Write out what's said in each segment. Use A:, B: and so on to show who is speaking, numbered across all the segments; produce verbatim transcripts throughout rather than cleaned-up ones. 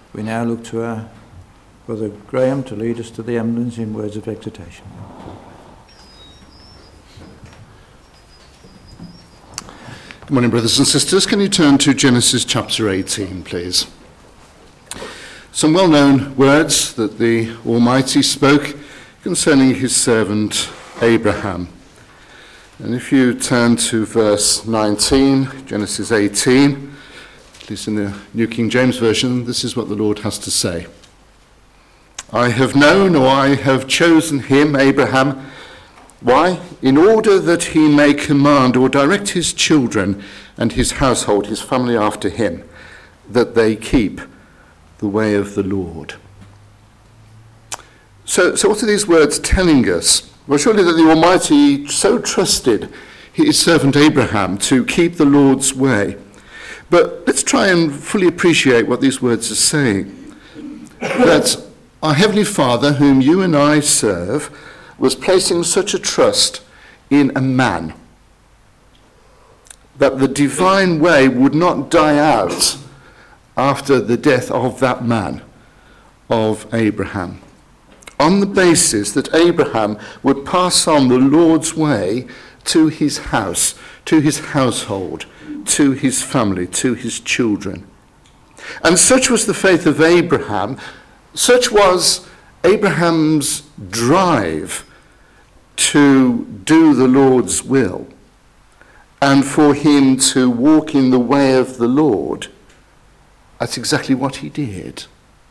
A: We now look to our Brother Graham to lead us to the emblems in words of exhortation.
B: Good morning, brothers and sisters. Can you turn to Genesis chapter eighteen, please? Some well-known words that the Almighty spoke concerning his servant Abraham. And if you turn to verse nineteen, Genesis eighteen, at least in the New King James Version, this is what the Lord has to say. I have known, or I have chosen him, Abraham. Why? In order that he may command or direct his children and his household, his family after him, that they keep the way of the Lord. So, so what are these words telling us? Well, surely that the Almighty so trusted his servant Abraham to keep the Lord's way. But let's try and fully appreciate what these words are saying. That our Heavenly Father, whom you and I serve, was placing such a trust in a man that the divine way would not die out after the death of that man, of Abraham, on the basis that Abraham would pass on the Lord's way to his house, to his household, to his family, to his children. And such was the faith of Abraham, such was Abraham's drive to do the Lord's will, and for him to walk in the way of the Lord. That's exactly what he did.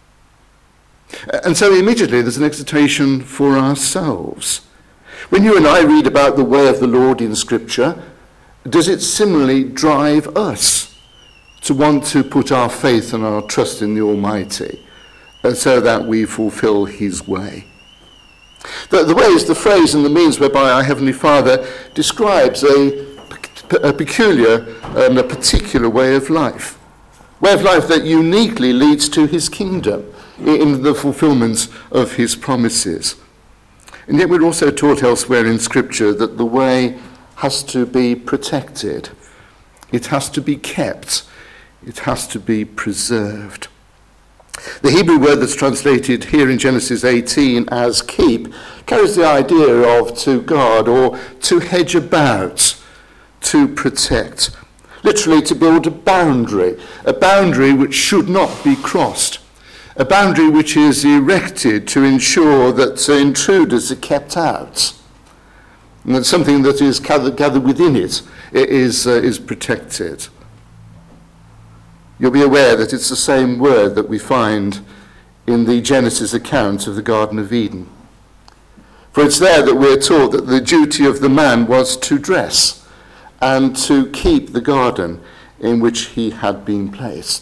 B: And so immediately there's an exhortation for ourselves. When you and I read about the way of the Lord in Scripture, does it similarly drive us to want to put our faith and our trust in the Almighty so that we fulfill his way? The, the way is the phrase and the means whereby our Heavenly Father describes a, a peculiar and a particular way of life. Way of life that uniquely leads to his kingdom in the fulfillment of his promises. And yet we're also taught elsewhere in Scripture that the way has to be protected. It has to be kept. It has to be preserved. The Hebrew word that's translated here in Genesis eighteen as keep carries the idea of to guard or to hedge about, to protect. Literally to build a boundary, a boundary which should not be crossed, a boundary which is erected to ensure that intruders are kept out, and that something that is gathered, gathered within it is, uh, is protected. You'll be aware that it's the same word that we find in the Genesis account of the Garden of Eden. For it's there that we're taught that the duty of the man was to dress and to keep the garden in which he had been placed.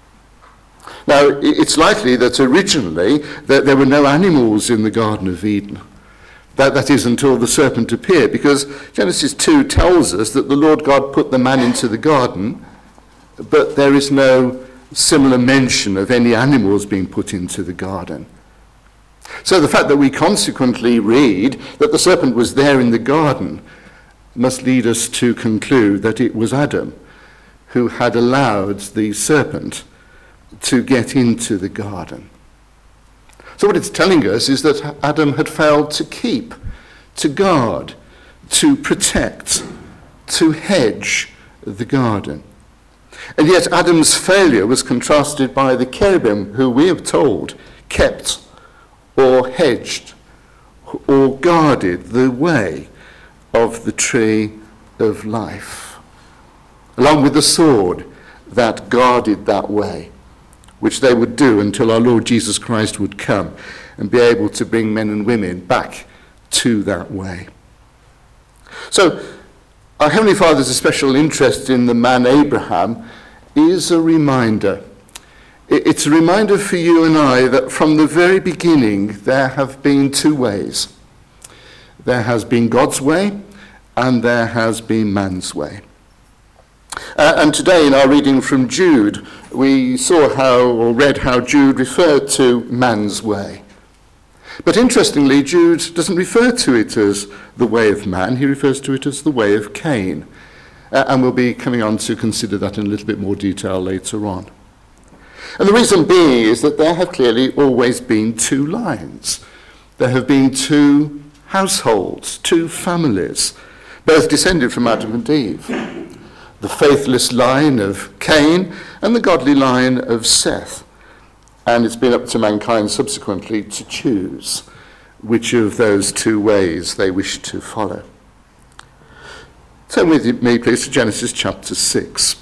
B: Now, it's likely that originally that there were no animals in the Garden of Eden. That, that is until the serpent appeared, because Genesis two tells us that the Lord God put the man into the garden, but there is no similar mention of any animals being put into the garden. So the fact that we consequently read that the serpent was there in the garden must lead us to conclude that it was Adam who had allowed the serpent to get into the garden. So what it's telling us is that Adam had failed to keep, to guard, to protect, to hedge the garden. And yet Adam's failure was contrasted by the cherubim, who we are told kept or hedged or guarded the way of the tree of life, along with the sword that guarded that way, which they would do until our Lord Jesus Christ would come and be able to bring men and women back to that way. So our Heavenly Father's special interest in the man Abraham is a reminder. It's a reminder for you and I that from the very beginning there have been two ways. There has been God's way and there has been man's way. Uh, and today in our reading from Jude, we saw how, or read how Jude referred to man's way. But interestingly, Jude doesn't refer to it as the way of man, he refers to it as the way of Cain. Uh, and we'll be coming on to consider that in a little bit more detail later on. And the reason being is that there have clearly always been two lines. There have been two households, two families, both descended from Adam and Eve. The faithless line of Cain and the godly line of Seth. And it's been up to mankind subsequently to choose which of those two ways they wish to follow. Turn with me, please, to Genesis chapter six.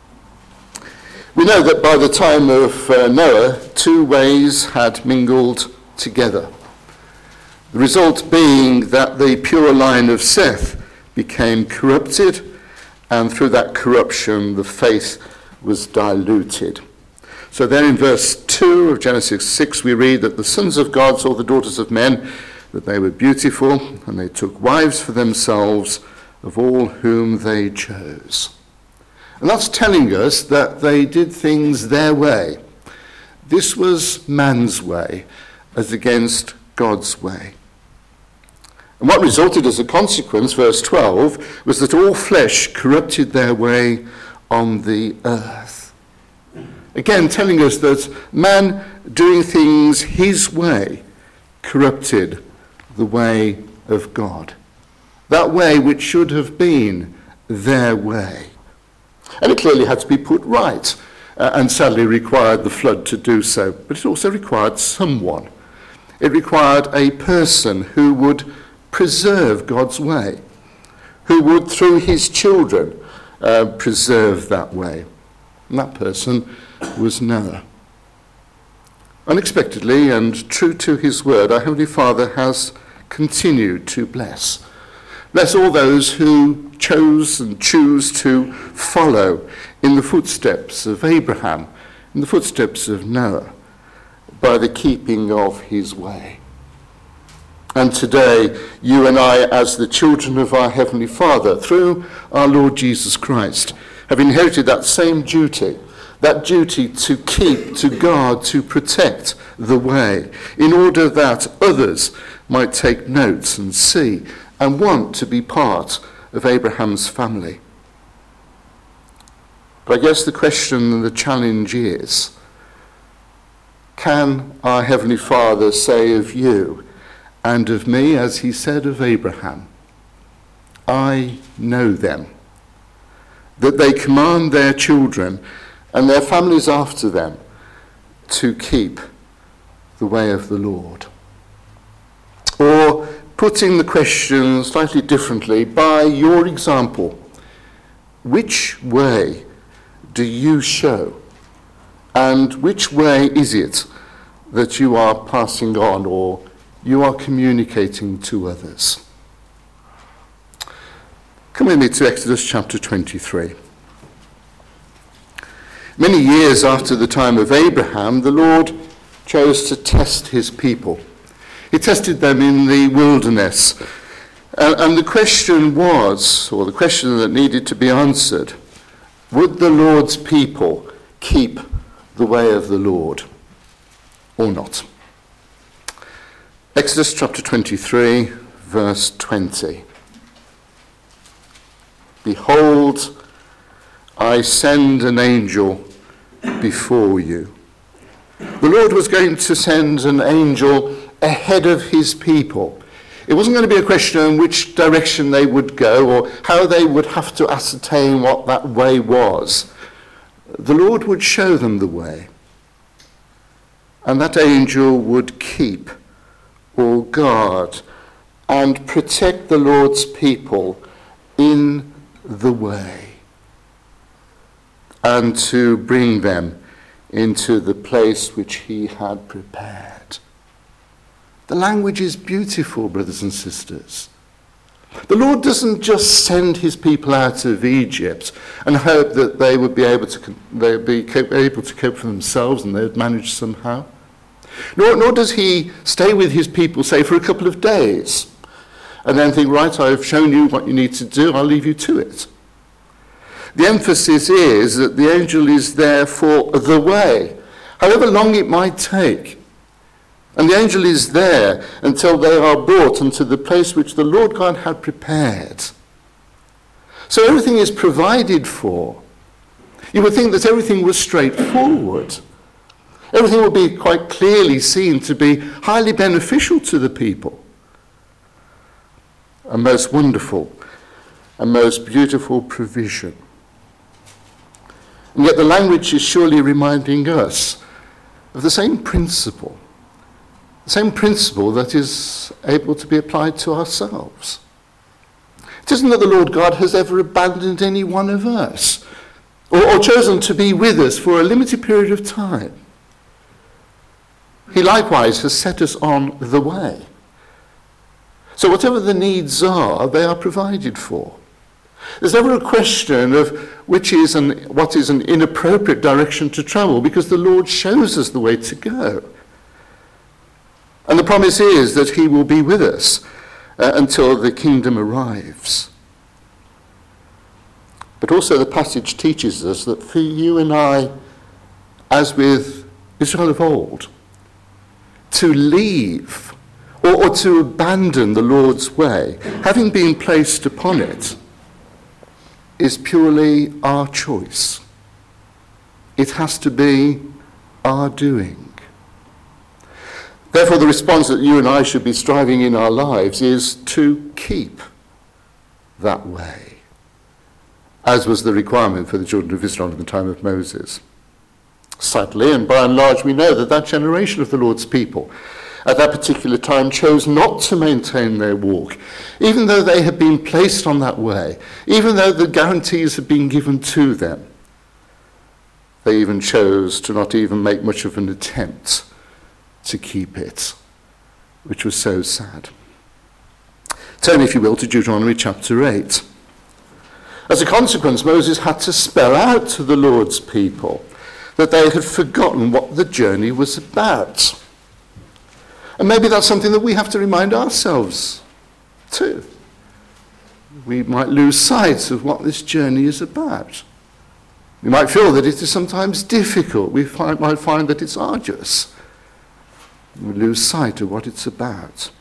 B: We know that by the time of uh, Noah, two ways had mingled together. The result being that the pure line of Seth became corrupted, and through that corruption the faith was diluted. So then in verse two of Genesis six we read that the sons of God saw the daughters of men, that they were beautiful, and they took wives for themselves of all whom they chose. And that's telling us that they did things their way. This was man's way as against God's way. And what resulted as a consequence, verse twelve, was that all flesh corrupted their way on the earth. Again, telling us that man doing things his way corrupted the way of God. That way which should have been their way. And it clearly had to be put right, uh, and sadly required the flood to do so. But it also required someone. It required a person who would preserve God's way, who would, through his children, uh, preserve that way. And that person was Noah. Unexpectedly and true to his word, our Heavenly Father has continued to bless. Bless all those who chose and choose to follow in the footsteps of Abraham, in the footsteps of Noah, by the keeping of his way. And today, you and I, as the children of our Heavenly Father, through our Lord Jesus Christ, have inherited that same duty, that duty to keep, to guard, to protect the way, in order that others might take notes and see and want to be part of Abraham's family. But I guess the question and the challenge is, can our Heavenly Father say of you and of me, as he said of Abraham, I know them, that they command their children and their families after them to keep the way of the Lord? Or, putting the question slightly differently, by your example, which way do you show? And which way is it that you are passing on or you are communicating to others? Come with me to Exodus chapter twenty-three. Many years after the time of Abraham, the Lord chose to test his people. He tested them in the wilderness. Uh, and the question was, or the question that needed to be answered, would the Lord's people keep the way of the Lord or not? Exodus chapter twenty-three, verse twenty. Behold, I send an angel before you. The Lord was going to send an angel ahead of his people. It wasn't going to be a question on which direction they would go or how they would have to ascertain what that way was. The Lord would show them the way. And that angel would keep or guard and protect the Lord's people in the way, and to bring them into the place which he had prepared. The language is beautiful, brothers and sisters. The Lord doesn't just send his people out of Egypt and hope that they would be able to they would be able to cope for themselves and they would manage somehow. Nor, nor does he stay with his people, say, for a couple of days and then think, right, I've shown you what you need to do, I'll leave you to it. The emphasis is that the angel is there for the way, however long it might take. And the angel is there until they are brought into the place which the Lord God had prepared. So everything is provided for. You would think that everything was straightforward. Everything will be quite clearly seen to be highly beneficial to the people. A most wonderful and most beautiful provision. And yet the language is surely reminding us of the same principle, the same principle that is able to be applied to ourselves. It isn't that the Lord God has ever abandoned any one of us, or, or chosen to be with us for a limited period of time. He likewise has set us on the way. So whatever the needs are, they are provided for. There's never a question of which is an, what is an inappropriate direction to travel, because the Lord shows us the way to go. And the promise is that he will be with us uh, until the kingdom arrives. But also the passage teaches us that for you and I, as with Israel of old, to leave or, or to abandon the Lord's way, having been placed upon it, is purely our choice. It has to be our doing. Therefore, the response that you and I should be striving in our lives is to keep that way, as was the requirement for the children of Israel in the time of Moses. Sadly, and by and large, we know that that generation of the Lord's people at that particular time chose not to maintain their walk, even though they had been placed on that way, even though the guarantees had been given to them. They even chose to not even make much of an attempt to keep it, which was so sad. Turn, if you will, to Deuteronomy chapter eight. As a consequence, Moses had to spell out to the Lord's people that they had forgotten what the journey was about. And maybe that's something that we have to remind ourselves too. We might lose sight of what this journey is about. We might feel that it is sometimes difficult. We find, might find that it's arduous. We lose sight of what it's about.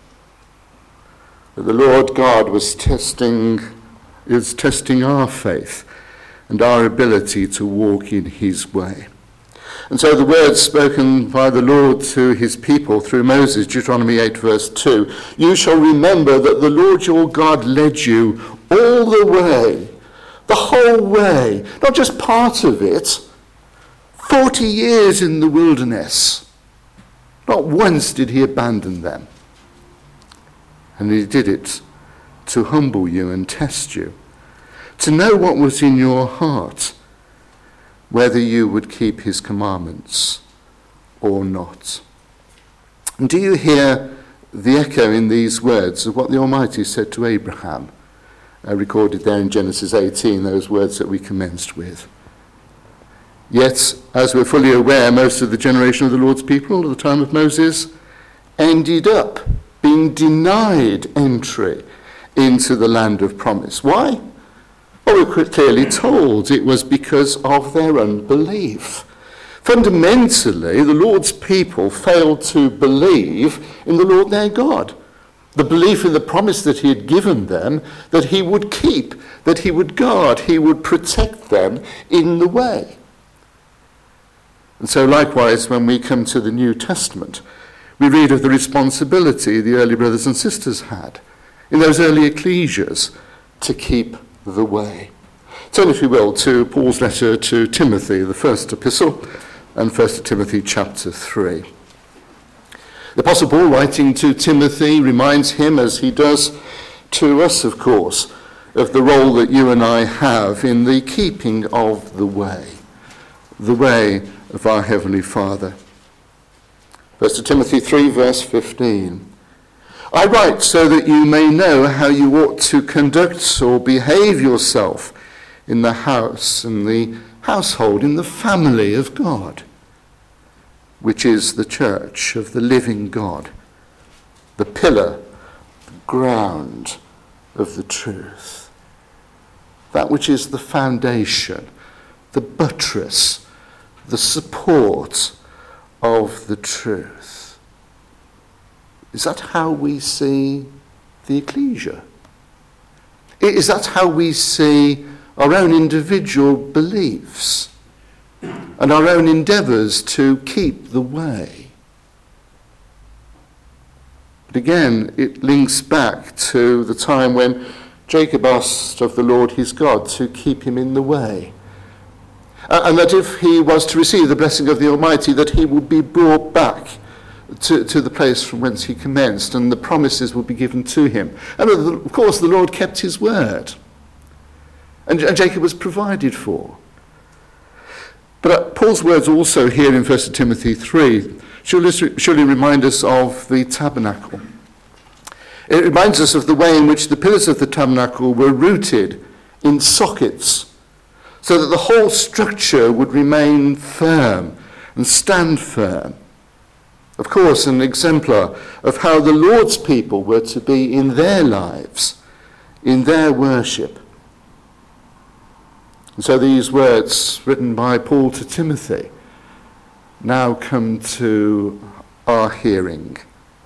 B: But the Lord God was testing, is testing our faith and our ability to walk in his way. And so the words spoken by the Lord to his people through Moses, Deuteronomy eight verse two, you shall remember that the Lord your God led you all the way, the whole way, not just part of it, forty years in the wilderness. Not once did he abandon them. And he did it to humble you and test you, to know what was in your heart, whether you would keep his commandments or not. And do you hear the echo in these words of what the Almighty said to Abraham, uh, recorded there in Genesis eighteen, those words that we commenced with? Yet, as we're fully aware, most of the generation of the Lord's people at the time of Moses ended up being denied entry into the land of promise. Why? Well, we're clearly told it was because of their unbelief. Fundamentally, the Lord's people failed to believe in the Lord their God. The belief in the promise that he had given them, that he would keep, that he would guard, he would protect them in the way. And so likewise, when we come to the New Testament, we read of the responsibility the early brothers and sisters had in those early ecclesias to keep the way. Turn, if you will, to Paul's letter to Timothy, the first epistle, and First Timothy chapter three. The Apostle Paul, writing to Timothy, reminds him, as he does to us, of course, of the role that you and I have in the keeping of the way, the way of our Heavenly Father. First Timothy three, verse fifteen. I write so that you may know how you ought to conduct or behave yourself in the house, in the household, in the family of God, which is the church of the living God, the pillar, the ground of the truth. That which is the foundation, the buttress, the support of the truth. Is that how we see the ecclesia? Is that how we see our own individual beliefs and and our own endeavours to keep the way. But again, it links back to the time when Jacob asked of the Lord his God to keep him in the way. Uh, and that if he was to receive the blessing of the Almighty, that he would be brought back to, to the place from whence he commenced, and the promises would be given to him. And of course, the Lord kept his word. And, and Jacob was provided for. But Paul's words also here in First Timothy three surely, surely remind us of the tabernacle. It reminds us of the way in which the pillars of the tabernacle were rooted in sockets, so that the whole structure would remain firm and stand firm. Of course, an exemplar of how the Lord's people were to be in their lives, in their worship. And so these words written by Paul to Timothy now come to our hearing.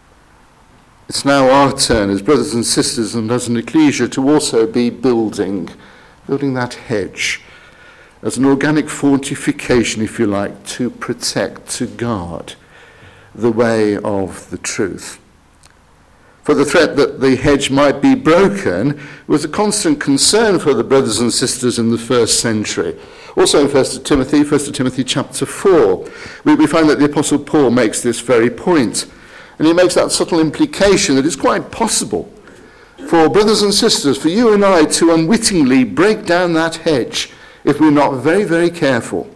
B: It's now our turn as brothers and sisters and as an ecclesia to also be building, building that hedge as an organic fortification, if you like, to protect, to guard the way of the truth. For the threat that the hedge might be broken was a constant concern for the brothers and sisters in the first century. Also in First Timothy, First Timothy chapter four, we, we find that the Apostle Paul makes this very point. And he makes that subtle implication that it's quite possible for brothers and sisters, for you and I, to unwittingly break down that hedge if we're not very, very careful.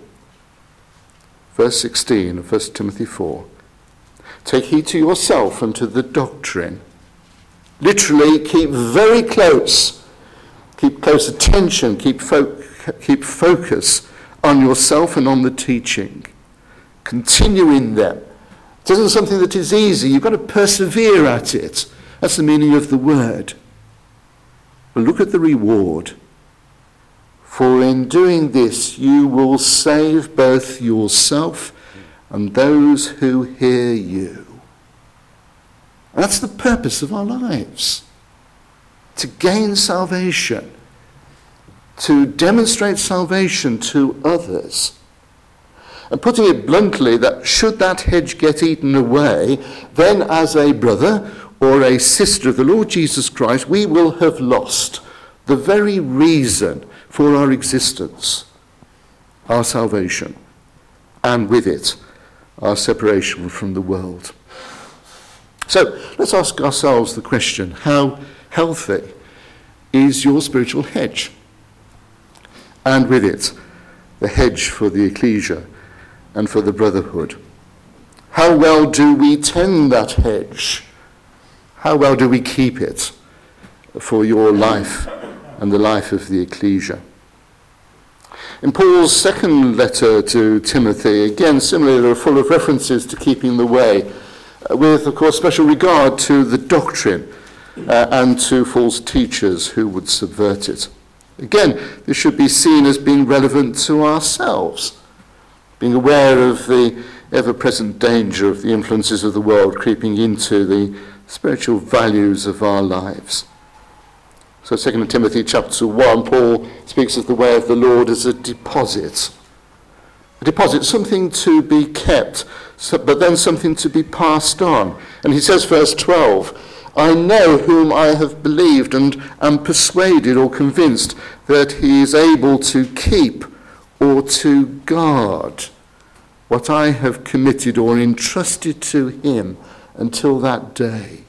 B: Verse sixteen of First Timothy four. Take heed to yourself and to the doctrine. Literally, keep very close. Keep close attention. Keep, fo- keep focus on yourself and on the teaching. Continue in them. It isn't something that is easy. You've got to persevere at it. That's the meaning of the word. But look at the reward. For in doing this, you will save both yourself and those who hear you. And that's the purpose of our lives. To gain salvation. To demonstrate salvation to others. And putting it bluntly, that should that hedge get eaten away, then as a brother or a sister of the Lord Jesus Christ, we will have lost the very reason for our existence, our salvation, and with it, our separation from the world. So let's ask ourselves the question, how healthy is your spiritual hedge? And with it, the hedge for the ecclesia and for the brotherhood. How well do we tend that hedge? How well do we keep it for your life and the life of the ecclesia? In Paul's second letter to Timothy, again, similarly, are full of references to keeping the way, with, of course, special regard to the doctrine uh, and to false teachers who would subvert it. Again, this should be seen as being relevant to ourselves, being aware of the ever-present danger of the influences of the world creeping into the spiritual values of our lives. So Second Timothy chapter one, Paul speaks of the way of the Lord as a deposit. A deposit, something to be kept, but then something to be passed on. And he says, verse twelve, I know whom I have believed and am persuaded or convinced that he is able to keep or to guard what I have committed or entrusted to him until that day.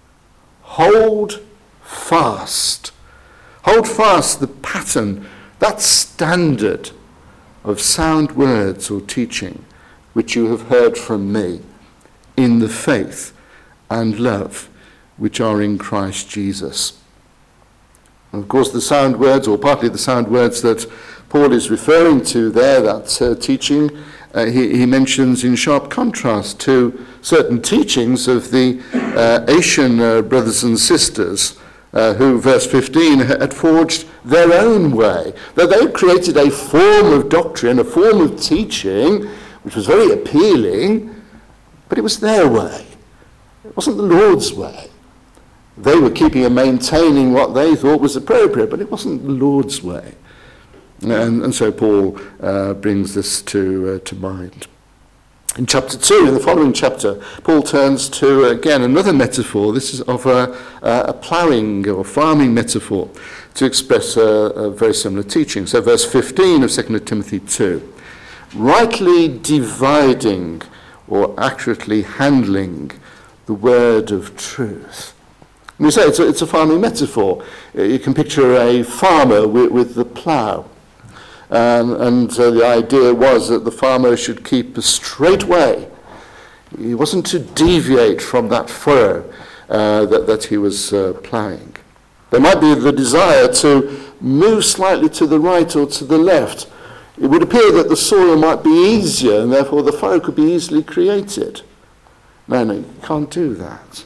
B: Hold fast. Hold fast the pattern, that standard of sound words or teaching which you have heard from me in the faith and love which are in Christ Jesus. And of course, the sound words, or partly the sound words that Paul is referring to there, that uh, teaching, uh, he, he mentions in sharp contrast to certain teachings of the uh, Asian uh, brothers and sisters uh, who, verse fifteen, had forged their own way. That they created a form of doctrine, a form of teaching, which was very appealing, but it was their way. It wasn't the Lord's way. They were keeping and maintaining what they thought was appropriate, but it wasn't the Lord's way. And, and so Paul uh, brings this to, uh, to mind. In chapter two, in the following chapter, Paul turns to, again, another metaphor. This is of a, a ploughing or farming metaphor to express a, a very similar teaching. So verse fifteen of Second Timothy two, rightly dividing or accurately handling the word of truth. And we say it's a, it's a farming metaphor. You can picture a farmer with, with the plough. Um, and uh, the idea was that the farmer should keep a straight way. He wasn't to deviate from that furrow uh, that, that he was uh, ploughing. There might be the desire to move slightly to the right or to the left. It would appear that the soil might be easier and therefore the furrow could be easily created. No, no, you can't do that.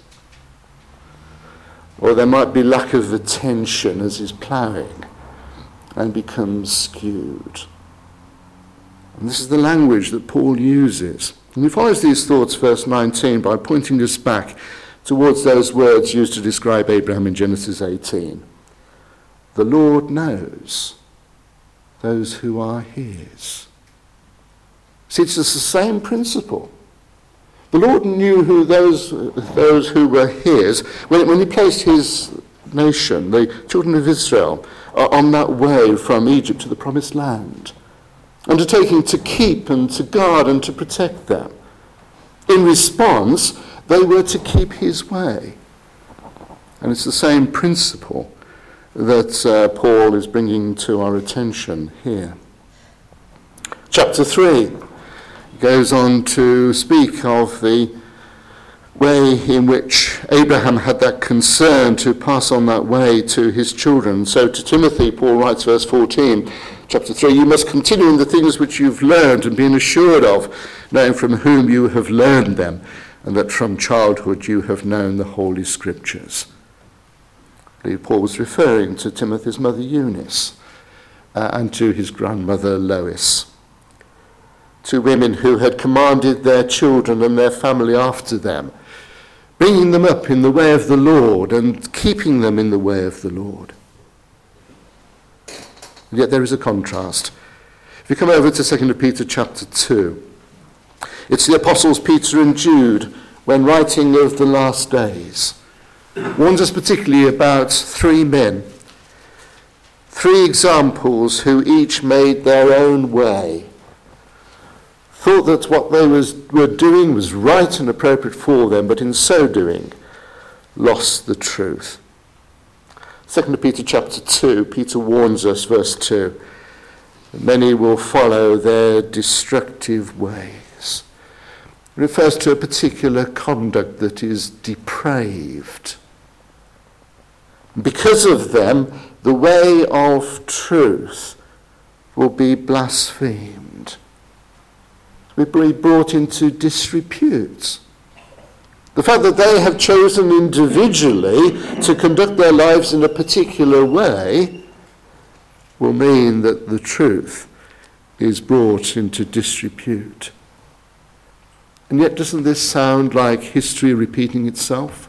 B: Or there might be lack of attention as he's ploughing and becomes skewed. And this is the language that Paul uses. And he follows these thoughts, verse nineteen, by pointing us back towards those words used to describe Abraham in Genesis eighteen. The Lord knows those who are his. See, it's the same principle. The Lord knew who those, those who were his when, when he placed his nation, the children of Israel, on that way from Egypt to the promised land, undertaking to keep and to guard and to protect them. In response, they were to keep his way. And it's the same principle that uh, Paul is bringing to our attention here. Chapter three goes on to speak of the way in which Abraham had that concern to pass on that way to his children. So to Timothy, Paul writes, verse fourteen, chapter three, you must continue in the things which you've learned and been assured of, knowing from whom you have learned them, and that from childhood you have known the Holy Scriptures. I believe Paul was referring to Timothy's mother Eunice uh, and to his grandmother Lois. Two women who had commanded their children and their family after them, bringing them up in the way of the Lord and keeping them in the way of the Lord. And yet there is a contrast. If you come over to Second Peter chapter two, it's the apostles Peter and Jude, when writing of the last days, warns us particularly about three men, three examples who each made their own way, thought that what they was, were doing was right and appropriate for them, but in so doing, lost the truth. Second Peter chapter two, Peter warns us, verse two, many will follow their destructive ways. It refers to a particular conduct that is depraved. Because of them, the way of truth will be blasphemed. Will be brought into disrepute. The fact that they have chosen individually to conduct their lives in a particular way will mean that the truth is brought into disrepute. And yet, doesn't this sound like history repeating itself?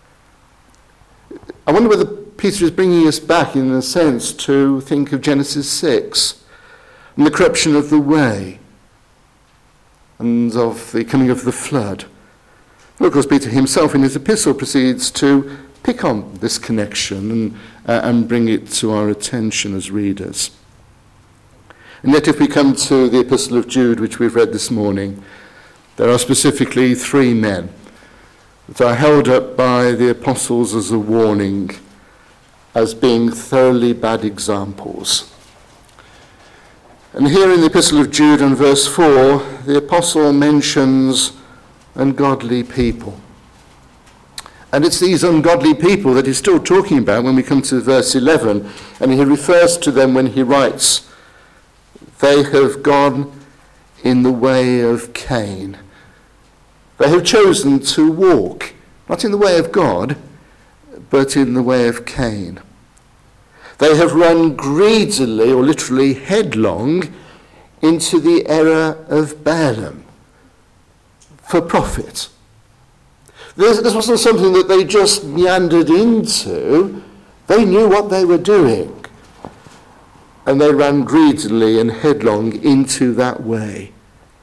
B: I wonder whether Peter is bringing us back, in a sense, to think of Genesis six and the corruption of the way and of the coming of the flood. Well, of course, Peter himself in his epistle proceeds to pick on this connection and, uh, and bring it to our attention as readers. And yet if we come to the epistle of Jude, which we've read this morning, there are specifically three men that are held up by the apostles as a warning, as being thoroughly bad examples. And here in the epistle of Jude and verse four, the apostle mentions ungodly people. And it's these ungodly people that he's still talking about when we come to verse eleven, and he refers to them when he writes, they have gone in the way of Cain. They have chosen to walk, not in the way of God, but in the way of Cain. They have run greedily, or literally headlong, into the error of Balaam for profit. This, this wasn't something that they just meandered into. They knew what they were doing. and they ran greedily and headlong into that way.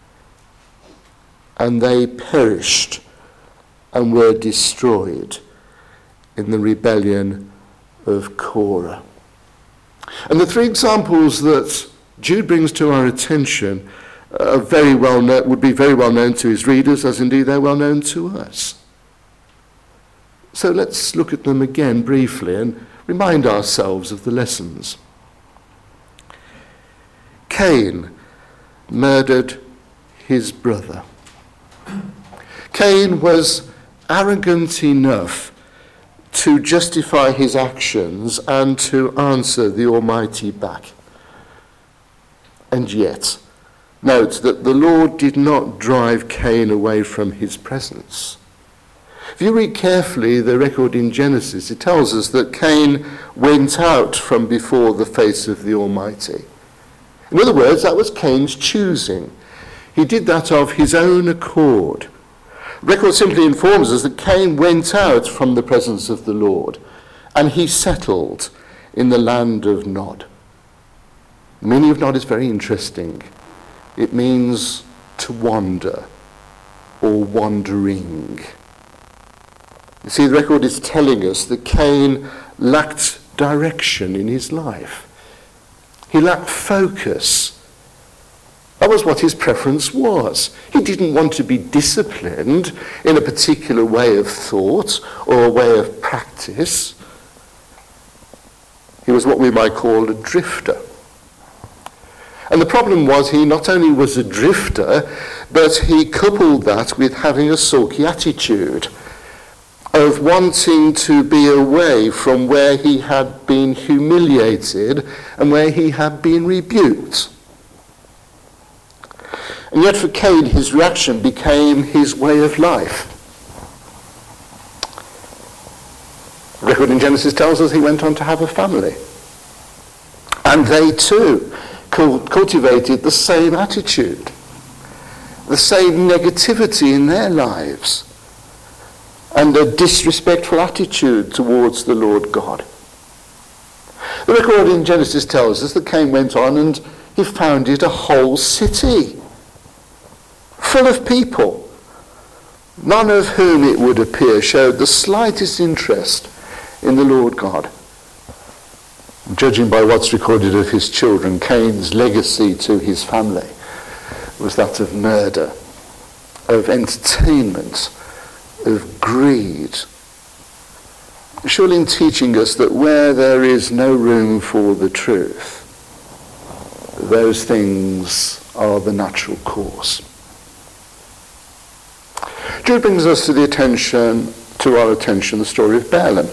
B: And they perished and were destroyed in the rebellion of Korah. And the three examples that Jude brings to our attention are very well known, would be very well known to his readers, as indeed they're well known to us. So let's look at them again briefly and remind ourselves of the lessons. Cain murdered his brother. Cain was arrogant enough to justify his actions and to answer the Almighty back. And yet, note that the Lord did not drive Cain away from his presence. If you read carefully the record in Genesis, it tells us that Cain went out from before the face of the Almighty. In other words, that was Cain's choosing. He did that of his own accord. The record simply informs us that Cain went out from the presence of the Lord, and he settled in the land of Nod. The meaning of Nod is very interesting. It means to wander or wandering. You see, the record is telling us that Cain lacked direction in his life. He lacked focus. That was what his preference was. He didn't want to be disciplined in a particular way of thought or a way of practice. He was what we might call a drifter. And the problem was he not only was a drifter, but he coupled that with having a sulky attitude of wanting to be away from where he had been humiliated and where he had been rebuked. And yet for Cain, his reaction became his way of life. The record in Genesis tells us he went on to have a family. And they too cultivated the same attitude, the same negativity in their lives, and a disrespectful attitude towards the Lord God. The record in Genesis tells us that Cain went on and he founded a whole city full of people, none of whom, it would appear, showed the slightest interest in the Lord God. Judging by what's recorded of his children, Cain's legacy to his family was that of murder, of entertainment, of greed. Surely in teaching us that where there is no room for the truth, those things are the natural course. Jude brings us to the attention, to our attention, the story of Balaam.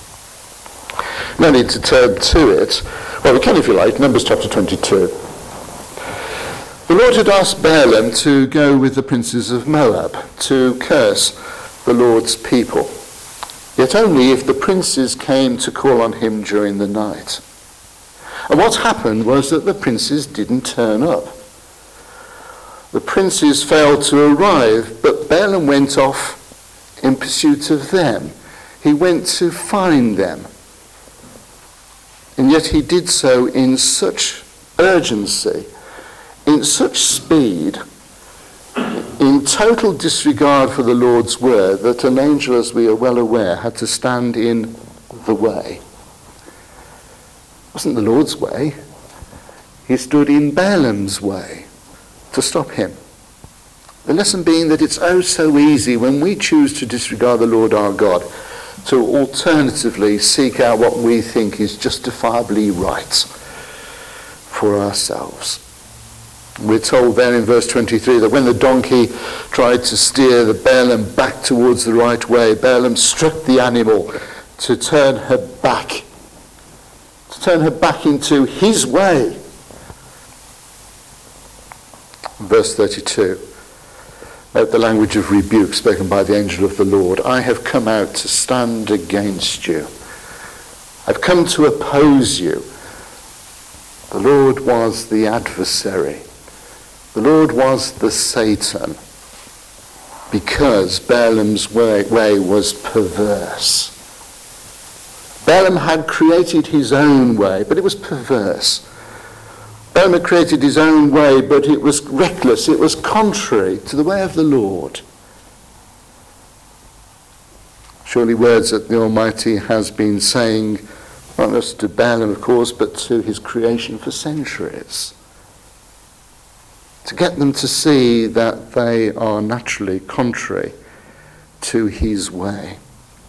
B: No need to turn to it. Well, we can, if you like, Numbers chapter twenty-two. The Lord had asked Balaam to go with the princes of Moab to curse the Lord's people, yet only if the princes came to call on him during the night. And what happened was that the princes didn't turn up. The princes failed to arrive, but Balaam went off in pursuit of them. He went to find them. And yet he did so in such urgency, in such speed, in total disregard for the Lord's word, that an angel, as we are well aware, had to stand in the way. It wasn't the Lord's way. He stood in Balaam's way to stop him. The lesson being that it's oh so easy when we choose to disregard the Lord our God to alternatively seek out what we think is justifiably right for ourselves. We're told there in verse twenty-three that when the donkey tried to steer the Balaam back towards the right way, Balaam struck the animal to turn her back, to turn her back into his way. Verse thirty-two. Note the language of rebuke spoken by the angel of the Lord. I have come out to stand against you. I've come to oppose you. The Lord was the adversary. The Lord was the Satan, because Balaam's way, way was perverse. Balaam had created his own way, but it was perverse. Balaam had created his own way, but it was reckless, it was contrary to the way of the Lord. Surely words that the Almighty has been saying, not just to Balaam, of course, but to his creation for centuries, to get them to see that they are naturally contrary to his way.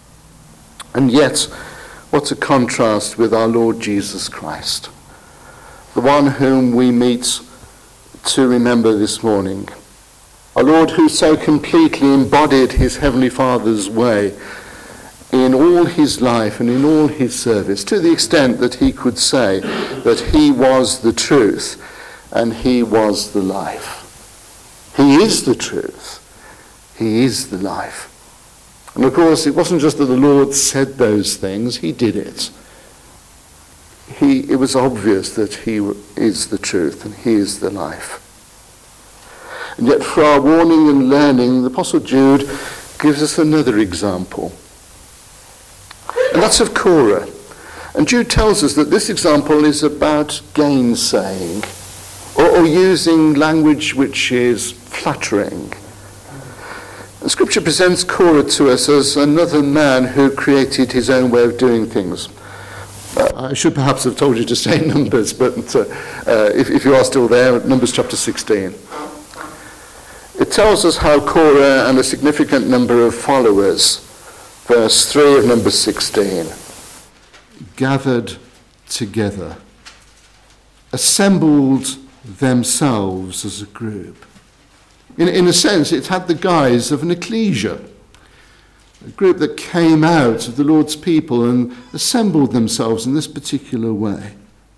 B: And yet, what a contrast with our Lord Jesus Christ, the one whom we meet to remember this morning. Our Lord who so completely embodied his Heavenly Father's way in all his life and in all his service, to the extent that he could say that he was the truth and he was the life. He is the truth. He is the life. And of course, it wasn't just that the Lord said those things, he did it. He, it was obvious that he is the truth and he is the life. And yet for our warning and learning, the Apostle Jude gives us another example. And that's of Korah. And Jude tells us that this example is about gainsaying, or, or using language which is flattering. And Scripture presents Korah to us as another man who created his own way of doing things. Uh, I should perhaps have told you to say Numbers, but uh, uh, if, if you are still there, Numbers chapter sixteen. It tells us how Korah and a significant number of followers, verse three of Numbers sixteen, gathered together, assembled themselves as a group. In, in a sense, it had the guise of an ecclesia, a group that came out of the Lord's people and assembled themselves in this particular way.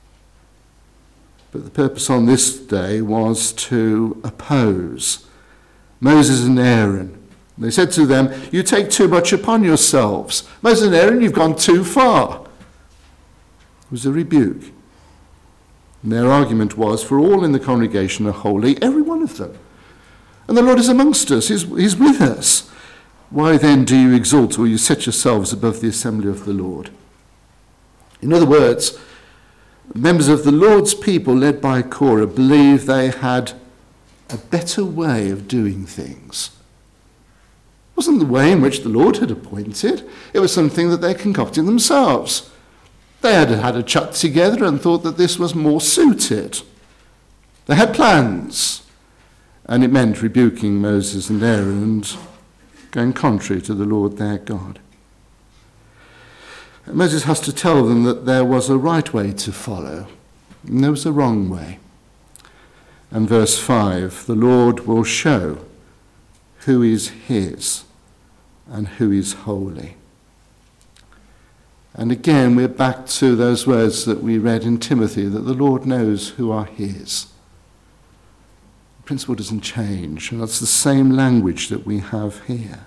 B: But the purpose on this day was to oppose Moses and Aaron. They said to them, "You take too much upon yourselves. Moses and Aaron, you've gone too far." It was a rebuke. And their argument was, for all in the congregation are holy, every one of them. And the Lord is amongst us, he's, he's with us. Why then do you exalt, or you set yourselves above the assembly of the Lord? In other words, members of the Lord's people, led by Korah, believed they had a better way of doing things. It wasn't the way in which the Lord had appointed. It was something that they concocted themselves. They had had a chat together and thought that this was more suited. They had plans, and it meant rebuking Moses and Aaron and going contrary to the Lord their God. And Moses has to tell them that there was a right way to follow, and there was a wrong way. And verse five, the Lord will show who is his and who is holy. And again, we're back to those words that we read in Timothy, that the Lord knows who are his. The principle doesn't change, and that's the same language that we have here.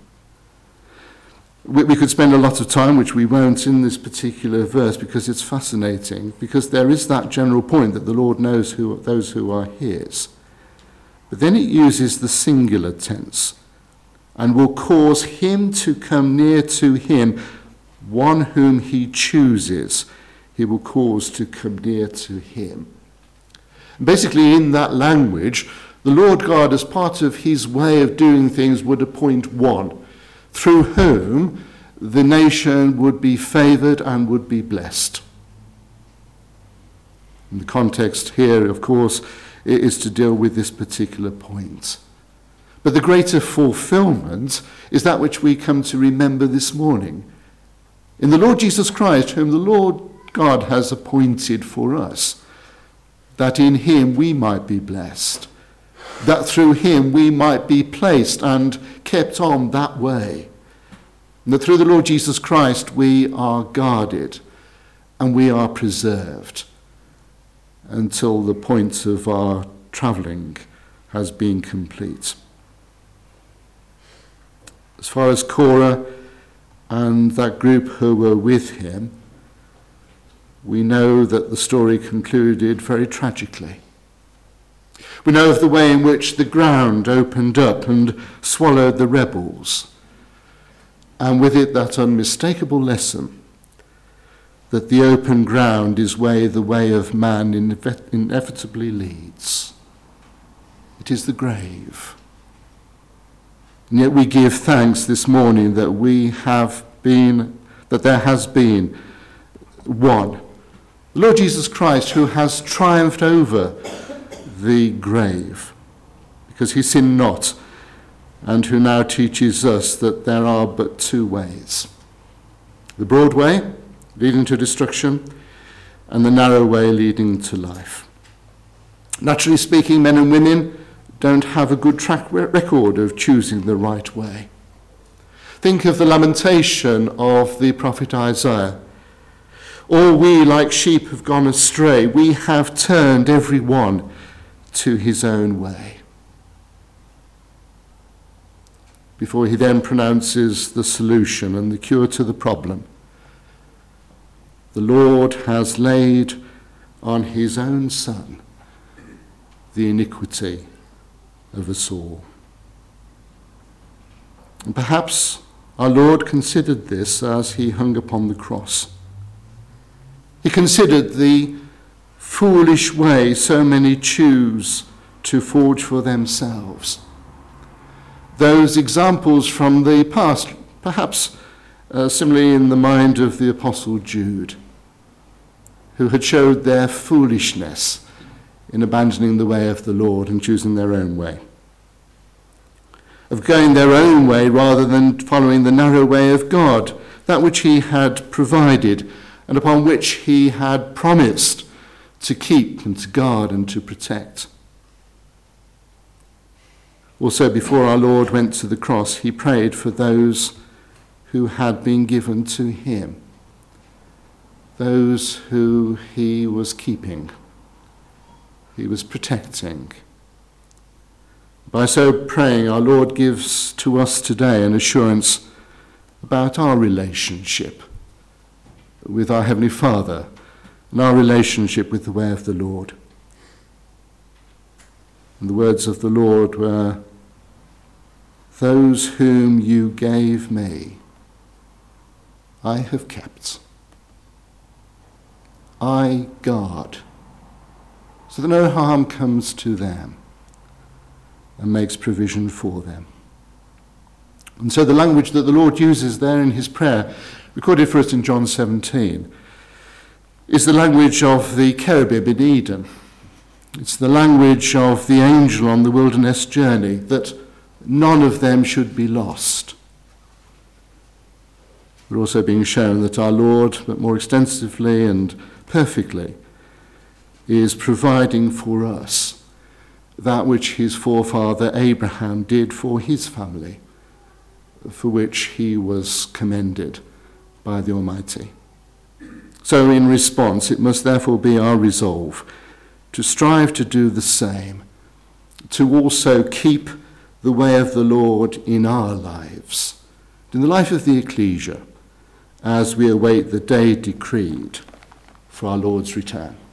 B: We, we could spend a lot of time, which we won't, in this particular verse, because it's fascinating, because there is that general point that the Lord knows who those who are his. But then it uses the singular tense, and will cause him to come near to him, one whom he chooses, he will cause to come near to him. Basically, in that language, the Lord God, as part of his way of doing things, would appoint one through whom the nation would be favoured and would be blessed. And the context here, of course, is to deal with this particular point. But the greater fulfilment is that which we come to remember this morning. In the Lord Jesus Christ, whom the Lord God has appointed for us, that in him we might be blessed, that through him we might be placed and kept on that way, and that through the Lord Jesus Christ we are guarded and we are preserved until the point of our travelling has been complete. As far as Korah and that group who were with him, we know that the story concluded very tragically. We know of the way in which the ground opened up and swallowed the rebels, and with it that unmistakable lesson that the open ground is where the way of man inevitably leads. It is the grave. And yet we give thanks this morning that we have been, that there has been one, the Lord Jesus Christ, who has triumphed over the grave, because he sinned not, and who now teaches us that there are but two ways. The broad way, leading to destruction, and the narrow way leading to life. Naturally speaking, men and women don't have a good track record of choosing the right way. Think of the lamentation of the prophet Isaiah. All we like sheep have gone astray. We have turned every one to his own way. Before he then pronounces the solution and the cure to the problem, the Lord has laid on his own Son the iniquity of us all. And perhaps our Lord considered this as he hung upon the cross. He considered the foolish way so many choose to forge for themselves. Those examples from the past, perhaps uh, similarly in the mind of the Apostle Jude, who had showed their foolishness in abandoning the way of the Lord and choosing their own way, of going their own way rather than following the narrow way of God, that which he had provided and upon which he had promised to keep and to guard and to protect. Also, before our Lord went to the cross, he prayed for those who had been given to him, those who he was keeping, he was protecting. By so praying, our Lord gives to us today an assurance about our relationship with our Heavenly Father and our relationship with the way of the Lord. And the words of the Lord were, "Those whom you gave me, I have kept. I guard, so that no harm comes to them, and makes provision for them." And so the language that the Lord uses there in his prayer, recorded for us in John seventeen, is the language of the cherubim in Eden. It's the language of the angel on the wilderness journey, that none of them should be lost. We're also being shown that our Lord, but more extensively and perfectly, is providing for us that which his forefather Abraham did for his family, for which he was commended by the Almighty. So in response, it must therefore be our resolve to strive to do the same, to also keep the way of the Lord in our lives, in the life of the ecclesia, as we await the day decreed for our Lord's return.